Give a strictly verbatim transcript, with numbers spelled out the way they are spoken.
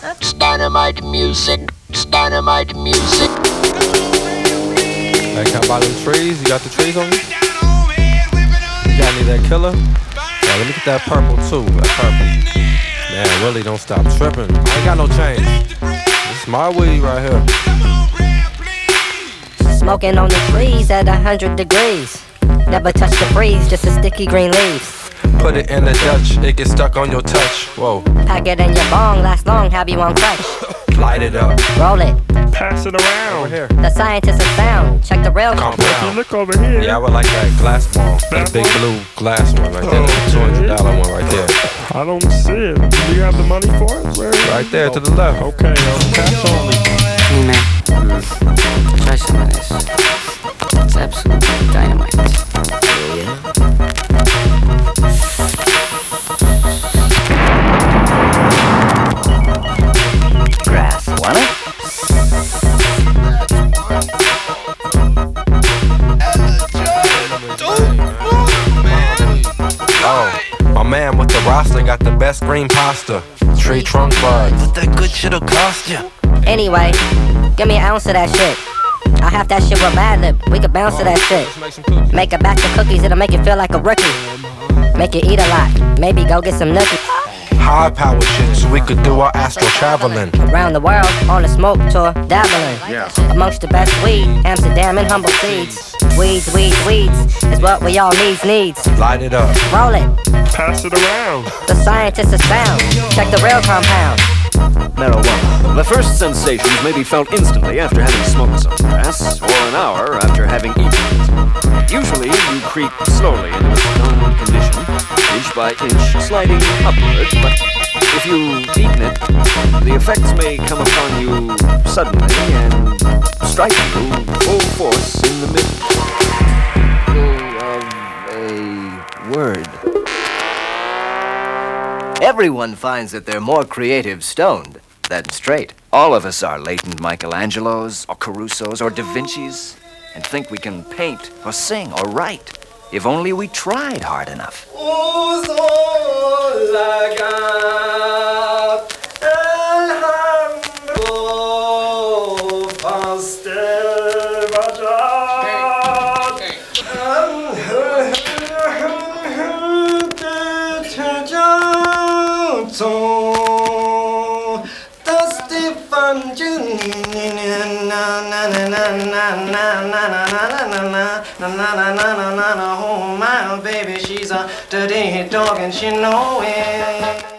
It's dynamite music. It's dynamite music. Hey, can I buy them trees? You got the trees on you? You got any of that killer? Yeah, let me get that purple too. That purple. Man, Willie, don't stop tripping. I ain't got no change. It's my weed right here. Smoking on the trees at a hundred degrees. Never touch the breeze, just a sticky green leaves. Put it in the Dutch, it gets stuck on your touch. Whoa. Pack it in your bong, last long, have you on crutch. Light it up. Roll it. Pass it around. Over here. The scientists of sound. Check the real Compound. Look over here. Yeah, I would like that glass ball. That That big one? blue glass one right there. The two hundred dollar one right there. I don't see it. Do you have the money for it? Where is it? Right there to the left. Okay, uh, cash only. Hey man, try some of this. It's absolute dynamite. Grass, wanna? Oh, my man with the roster got the best green pasta. Tree trunk bud. What that good shit'll cost ya? Anyway, give me an ounce of that shit. I have that shit with Madlib. We could bounce to that shit. Make a batch of cookies, it'll make you feel like a rookie. Make you eat a lot. Maybe go get some nookie. High power shit so we could do our astral traveling. Around the world on a smoke tour, dabbling. Yeah. Amongst the best weed, Amsterdam and humble seeds. Weeds, weeds, weeds is what we all needs, needs. Light it up. Roll it. Pass it around. The scientists of sound. Check the real compound. Marijuana. The first sensations may be felt instantly after having smoked some grass, or an hour after having eaten it. Usually, you creep slowly into a stoned condition, inch by inch, sliding upward, but if you've eaten it, the effects may come upon you suddenly and strike you full force in the middle of a word. Everyone finds that they're more creative stoned than straight. All of us are latent Michelangelos, or Carusos, or Da Vinci's, and think we can paint, or sing, or write, if only we tried hard enough. Oh my baby, she's a dirty dog and she know it.